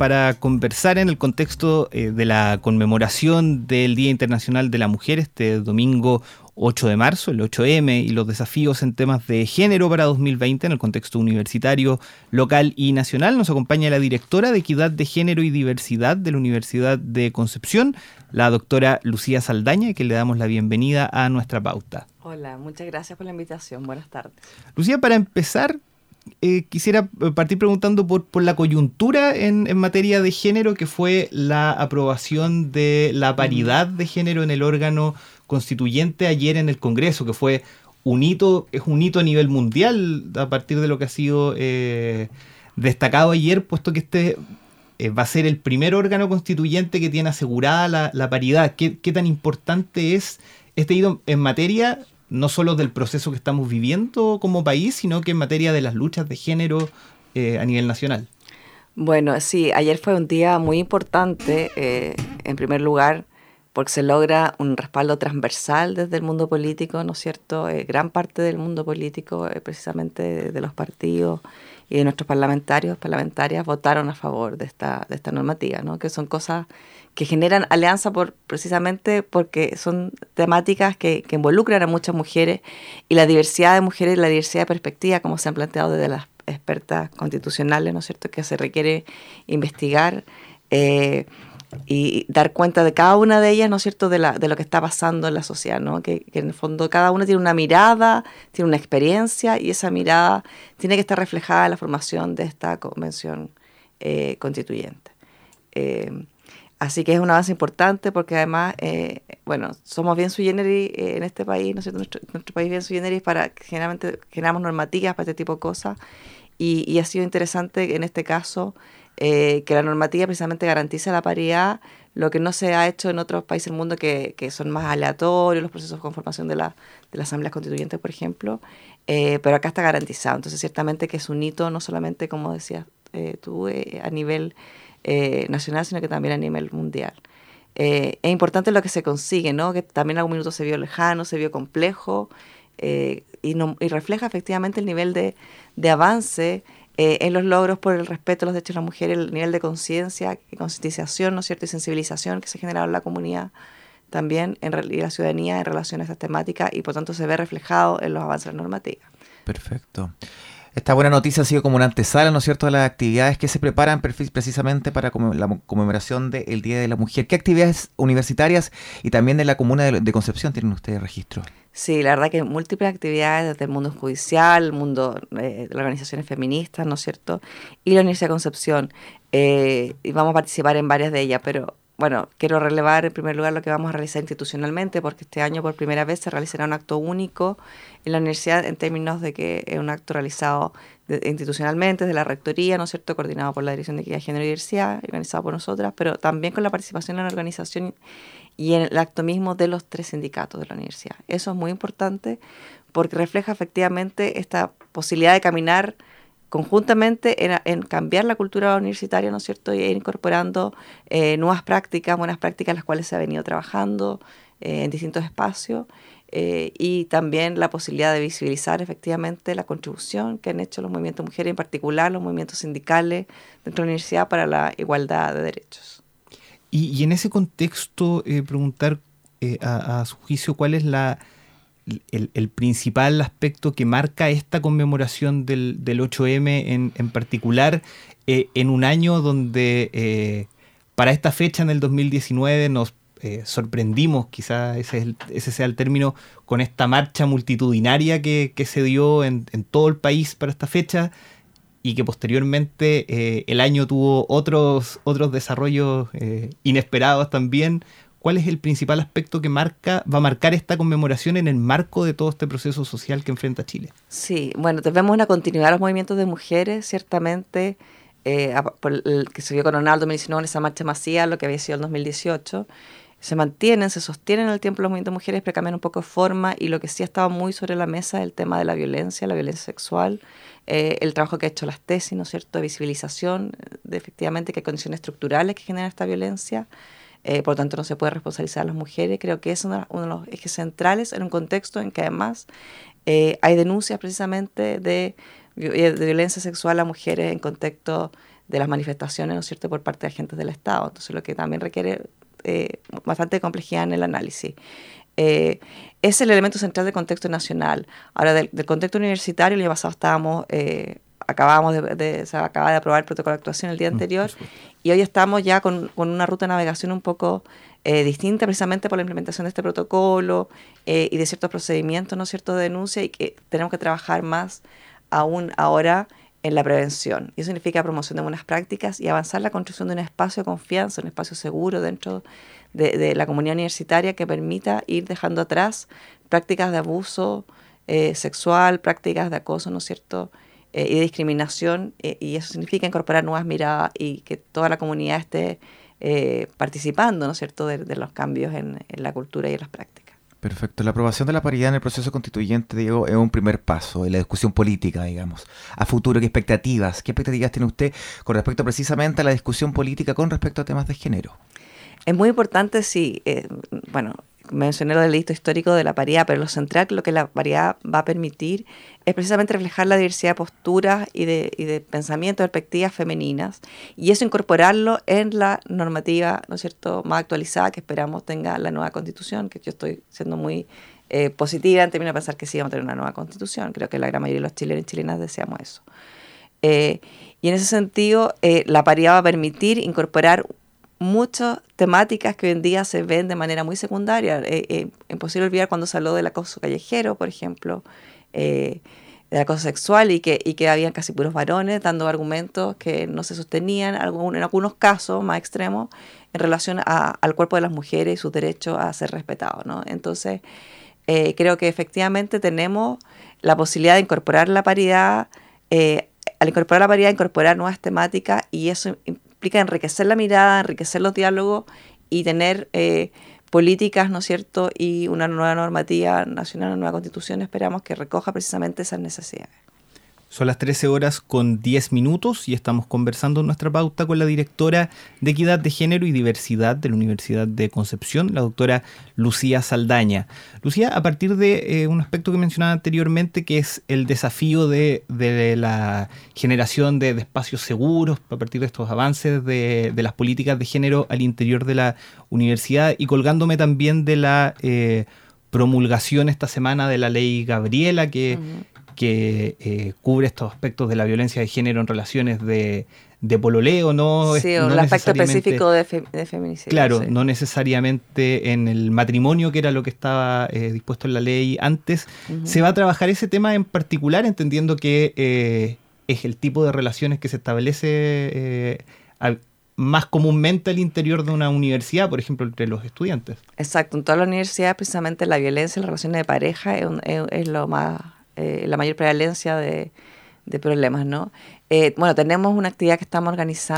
para conversar en el contexto de la conmemoración del Día Internacional de la Mujer este domingo 8 de marzo, el 8M, y los desafíos en temas de género para 2020 en el contexto universitario, local y nacional. Nos acompaña la directora de Equidad de Género y Diversidad de la Universidad de Concepción, la doctora Lucía Saldaña, que le damos la bienvenida a nuestra pauta. Hola, muchas gracias por la invitación. Buenas tardes. Lucía, para empezar, quisiera partir preguntando por la coyuntura en materia de género, que fue la aprobación de la paridad de género en el órgano constituyente ayer en el Congreso, que fue un hito, es un hito a nivel mundial a partir de lo que ha sido destacado ayer, puesto que este va a ser el primer órgano constituyente que tiene asegurada la paridad. ¿Qué tan importante es este hito en materia no solo del proceso que estamos viviendo como país, sino que en materia de las luchas de género a nivel nacional? Bueno, sí, ayer fue un día muy importante, en primer lugar, porque se logra un respaldo transversal desde el mundo político, ¿no es cierto? Gran parte del mundo político, precisamente de los partidos y de nuestros parlamentarias, votaron a favor de esta normativa, ¿no? Que son cosas que generan alianza precisamente porque son temáticas que involucran a muchas mujeres, y la diversidad de mujeres, la diversidad de perspectivas, como se han planteado desde las expertas constitucionales, ¿no es cierto?, que se requiere investigar y dar cuenta de cada una de ellas, ¿no es cierto?, de lo que está pasando en la sociedad, ¿no? Que en el fondo cada una tiene una mirada, tiene una experiencia, y esa mirada tiene que estar reflejada en la formación de esta convención constituyente. Así que es un avance importante porque además, somos bien sui generis en este país, ¿no es cierto?, nuestro país bien sui generis para que generalmente generamos normativas para este tipo de cosas, y ha sido interesante en este caso que la normativa precisamente garantiza la paridad, lo que no se ha hecho en otros países del mundo que son más aleatorios los procesos de conformación de las asambleas constituyentes, por ejemplo, pero acá está garantizado. Entonces, ciertamente que es un hito, no solamente, como decías tú, a nivel nacional, sino que también a nivel mundial. Es importante lo que se consigue, ¿no? Que también en algún minuto se vio lejano, se vio complejo, y refleja efectivamente el nivel de avance en los logros por el respeto a los derechos de las mujeres, el nivel de conciencia y concientización, ¿no es cierto?, y sensibilización que se ha generado en la comunidad también, y la ciudadanía en relación a estas temáticas, y por tanto se ve reflejado en los avances de la normativa. Perfecto. Esta buena noticia ha sido como una antesala, ¿no es cierto?, de las actividades que se preparan precisamente para la conmemoración del Día de la Mujer. ¿Qué actividades universitarias y también de la comuna de Concepción tienen ustedes registro? Sí, la verdad que múltiples actividades desde el mundo judicial, el mundo de las organizaciones feministas, ¿no es cierto?, y la Universidad de Concepción. Y vamos a participar en varias de ellas, pero bueno, quiero relevar en primer lugar lo que vamos a realizar institucionalmente, porque este año por primera vez se realizará un acto único en la universidad, en términos de que es un acto realizado institucionalmente desde la rectoría, ¿no es cierto?, coordinado por la Dirección de Equidad, Género y Diversidad, organizado por nosotras, pero también con la participación en la organización y en el acto mismo de los 3 sindicatos de la universidad. Eso es muy importante porque refleja efectivamente esta posibilidad de caminar conjuntamente en cambiar la cultura universitaria, ¿no es cierto?, y ir incorporando nuevas prácticas, buenas prácticas, las cuales se ha venido trabajando en distintos espacios, y también la posibilidad de visibilizar efectivamente la contribución que han hecho los movimientos de mujeres, en particular los movimientos sindicales dentro de la universidad para la igualdad de derechos. Y en ese contexto, preguntar a su juicio cuál es el principal aspecto que marca esta conmemoración del 8M en particular, en un año donde para esta fecha, en el 2019, nos sorprendimos, quizás ese sea el término, con esta marcha multitudinaria que se dio en todo el país para esta fecha, y que posteriormente el año tuvo otros desarrollos inesperados también. ¿Cuál es el principal aspecto que va a marcar esta conmemoración en el marco de todo este proceso social que enfrenta Chile? Sí, bueno, vemos una continuidad de los movimientos de mujeres, ciertamente, que se vio coronado el 2019 en esa marcha masiva, lo que había sido el 2018. Se sostienen en el tiempo los movimientos de mujeres, pero cambian un poco de forma, y lo que sí ha estado muy sobre la mesa es el tema de la violencia sexual, el trabajo que ha hecho las tesis, ¿no es cierto?, de visibilización, de efectivamente que hay condiciones estructurales que generan esta violencia, por lo tanto no se puede responsabilizar a las mujeres. Creo que es uno de los ejes centrales en un contexto en que además hay denuncias precisamente de violencia sexual a mujeres en contexto las manifestaciones, ¿no es cierto?, por parte de agentes del Estado. Entonces, lo que también requiere bastante complejidad en el análisis. Es el elemento central del contexto nacional. Ahora, del contexto universitario, el año pasado se acaba de aprobar el protocolo de actuación el día anterior, y hoy estamos ya con una ruta de navegación un poco distinta, precisamente por la implementación de este protocolo y de ciertos procedimientos, ¿no es cierto?, de denuncia, y que tenemos que trabajar más aún ahora en la prevención. Y eso significa promoción de buenas prácticas y avanzar la construcción de un espacio de confianza, un espacio seguro dentro de la comunidad universitaria que permita ir dejando atrás prácticas de abuso sexual, prácticas de acoso, ¿no es cierto?, y de discriminación, y eso significa incorporar nuevas miradas y que toda la comunidad esté participando, ¿no es cierto?, de los cambios en la cultura y en las prácticas. Perfecto. La aprobación de la paridad en el proceso constituyente, Diego, es un primer paso en la discusión política, digamos. A futuro, ¿qué expectativas tiene usted con respecto precisamente a la discusión política con respecto a temas de género? Es muy importante, sí. Mencioné lo del delito histórico de la paridad, pero lo central, lo que la paridad va a permitir es precisamente reflejar la diversidad de posturas y de pensamientos, perspectivas femeninas, y eso incorporarlo en la normativa, ¿no es cierto?, más actualizada que esperamos tenga la nueva Constitución, que yo estoy siendo muy positiva en términos de pensar que sí vamos a tener una nueva Constitución. Creo que la gran mayoría de los chilenos y chilenas deseamos eso. Y en ese sentido, la paridad va a permitir incorporar muchas temáticas que hoy en día se ven de manera muy secundaria. Imposible olvidar cuando se habló del acoso callejero, por ejemplo, del acoso sexual, y que habían casi puros varones dando argumentos que no se sostenían, en algunos casos más extremos, en relación al cuerpo de las mujeres y su derecho a ser respetado, ¿no? Entonces, creo que efectivamente tenemos la posibilidad de incorporar la paridad, al incorporar la paridad, incorporar nuevas temáticas, y eso implica enriquecer la mirada, enriquecer los diálogos y tener políticas, ¿no es cierto?, y una nueva normativa nacional, una nueva constitución, esperamos que recoja precisamente esas necesidades. Son las 13:10 y estamos conversando en nuestra pauta con la directora de Equidad de Género y Diversidad de la Universidad de Concepción, la doctora Lucía Saldaña. Lucía, a partir de un aspecto que mencionaba anteriormente, que es el desafío de la generación de espacios seguros, a partir de estos avances de las políticas de género al interior de la universidad, y colgándome también de la promulgación esta semana de la ley Gabriela, que cubre estos aspectos de la violencia de género en relaciones de pololeo, ¿no? Sí, o el aspecto específico de feminicidio. Claro, sí. No necesariamente en el matrimonio, que era lo que estaba dispuesto en la ley antes. Uh-huh. Se va a trabajar ese tema en particular, entendiendo que es el tipo de relaciones que se establece más comúnmente al interior de una universidad, por ejemplo, entre los estudiantes. Exacto, en todas las universidades precisamente la violencia en las relaciones de pareja es lo más... la mayor prevalencia de problemas, ¿no? Bueno, tenemos una actividad que estamos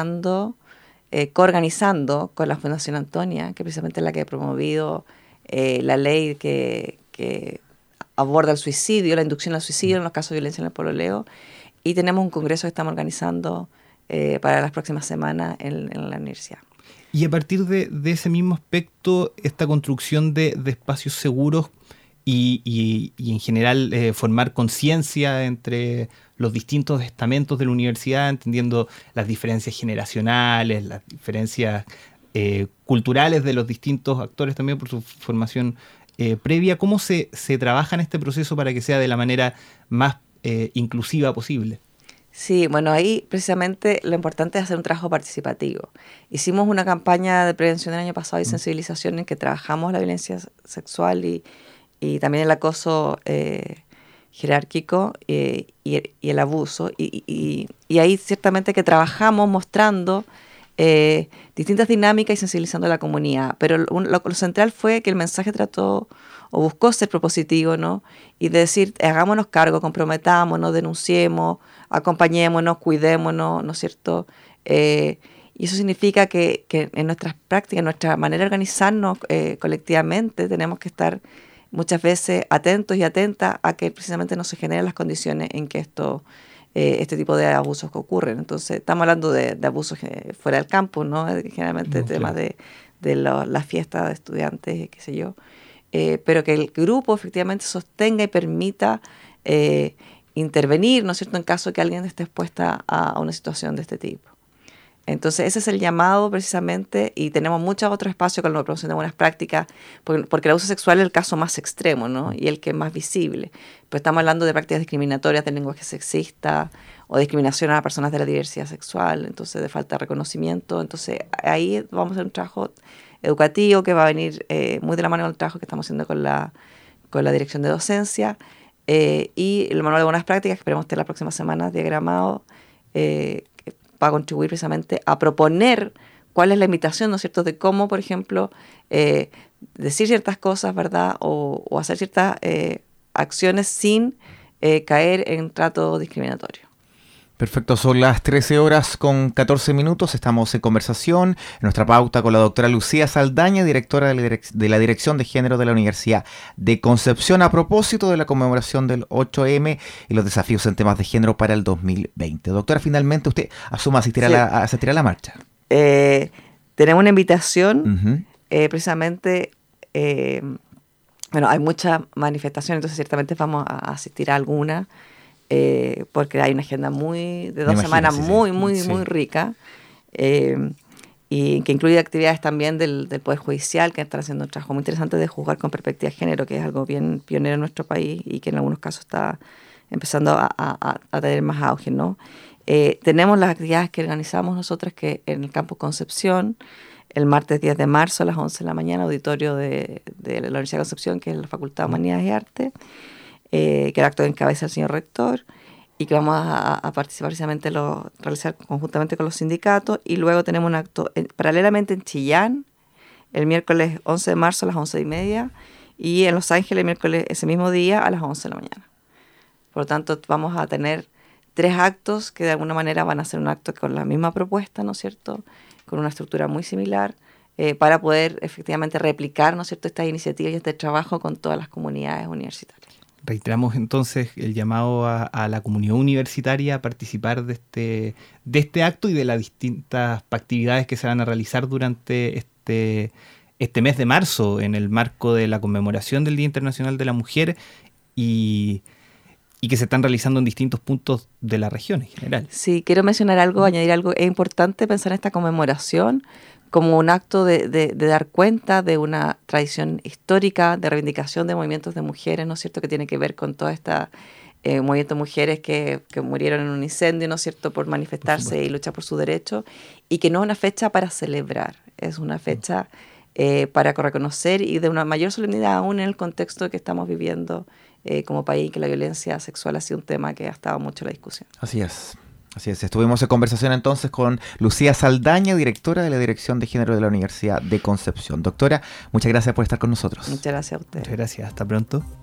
coorganizando con la Fundación Antonia, que precisamente es la que ha promovido la ley que aborda el suicidio, la inducción al suicidio en los casos de violencia en el pololeo, y tenemos un congreso que estamos organizando para las próximas semanas en la universidad. Y a partir de ese mismo aspecto, esta construcción de espacios seguros y en general formar conciencia entre los distintos estamentos de la universidad, entendiendo las diferencias generacionales, las diferencias culturales de los distintos actores también por su formación previa. ¿Cómo se trabaja en este proceso para que sea de la manera más inclusiva posible? Sí, bueno, ahí precisamente lo importante es hacer un trabajo participativo. Hicimos una campaña de prevención el año pasado y sensibilización en que trabajamos la violencia sexual y también el acoso jerárquico y el abuso. Y ahí ciertamente que trabajamos mostrando distintas dinámicas y sensibilizando a la comunidad. Pero lo central fue que el mensaje trató o buscó ser propositivo, ¿no? Y de decir, hagámonos cargo, comprometámonos, denunciemos, acompañémonos, cuidémonos, ¿no es cierto? Y eso significa que en nuestras prácticas, en nuestra manera de organizarnos colectivamente, tenemos que estar muchas veces atentos y atentas a que precisamente no se generen las condiciones en que este tipo de abusos que ocurren. Entonces, estamos hablando de abusos fuera del campus, ¿no? Generalmente temas de las fiestas de estudiantes, qué sé yo. Pero que el grupo efectivamente sostenga y permita intervenir, ¿no es cierto?, en caso de que alguien esté expuesta a una situación de este tipo. Entonces ese es el llamado precisamente, y tenemos muchos otros espacios con la promoción de buenas prácticas, porque el abuso sexual es el caso más extremo, ¿no? Y el que es más visible. Pero estamos hablando de prácticas discriminatorias, de lenguaje sexista o discriminación a personas de la diversidad sexual, entonces de falta de reconocimiento. Entonces ahí vamos a hacer un trabajo educativo que va a venir muy de la mano con el trabajo que estamos haciendo con la dirección de docencia, y el manual de buenas prácticas que esperemos tener las próximas semanas diagramado, va a contribuir precisamente a proponer cuál es la invitación, ¿no es cierto?, de cómo, por ejemplo, decir ciertas cosas, ¿verdad?, o hacer ciertas acciones sin caer en trato discriminatorio. Perfecto, son las 13:14. Estamos en conversación en nuestra pauta con la doctora Lucía Saldaña, directora de la Dirección de Género de la Universidad de Concepción, a propósito de la conmemoración del 8M y los desafíos en temas de género para el 2020. Doctora, finalmente usted asuma asistir a la marcha. Tenemos una invitación, precisamente, bueno, hay muchas manifestaciones, entonces ciertamente vamos a asistir a alguna, porque hay una agenda de 2 semanas muy rica, y que incluye actividades también del Poder Judicial, que están haciendo un trabajo muy interesante de juzgar con perspectiva de género, que es algo bien pionero en nuestro país y que en algunos casos está empezando a tener más auge, ¿no? Tenemos las actividades que organizamos nosotras, que en el Campus Concepción, el martes 10 de marzo a las 11 de la mañana, auditorio de la Universidad de Concepción, que es la Facultad de Humanidades y Arte, que el acto encabeza el señor rector, y que vamos a participar precisamente, realizar conjuntamente con los sindicatos. Y luego tenemos un acto paralelamente en Chillán, el miércoles 11 de marzo a las 11:30, y en Los Ángeles el miércoles ese mismo día a las 11 de la mañana. Por lo tanto, vamos a tener 3 actos que de alguna manera van a ser un acto con la misma propuesta, ¿no es cierto?, con una estructura muy similar, para poder efectivamente replicar, ¿no es cierto?, estas iniciativas y este trabajo con todas las comunidades universitarias. Reiteramos entonces el llamado a la comunidad universitaria a participar de este acto y de las distintas actividades que se van a realizar durante este mes de marzo, en el marco de la conmemoración del Día Internacional de la Mujer, y que se están realizando en distintos puntos de la región en general. Sí, quiero mencionar algo, añadir algo. Es importante pensar en esta conmemoración como un acto de dar cuenta de una tradición histórica de reivindicación de movimientos de mujeres, ¿no es cierto?, que tiene que ver con toda esta movimiento de mujeres que murieron en un incendio, ¿no es cierto?, por manifestarse y luchar por su derecho, y que no es una fecha para celebrar, es una fecha para reconocer, y de una mayor solemnidad aún en el contexto que estamos viviendo como país, que la violencia sexual ha sido un tema que ha estado mucho en la discusión. Así es. Estuvimos en conversación entonces con Lucía Saldaña, directora de la Dirección de Género de la Universidad de Concepción. Doctora, muchas gracias por estar con nosotros. Muchas gracias a usted. Muchas gracias. Hasta pronto.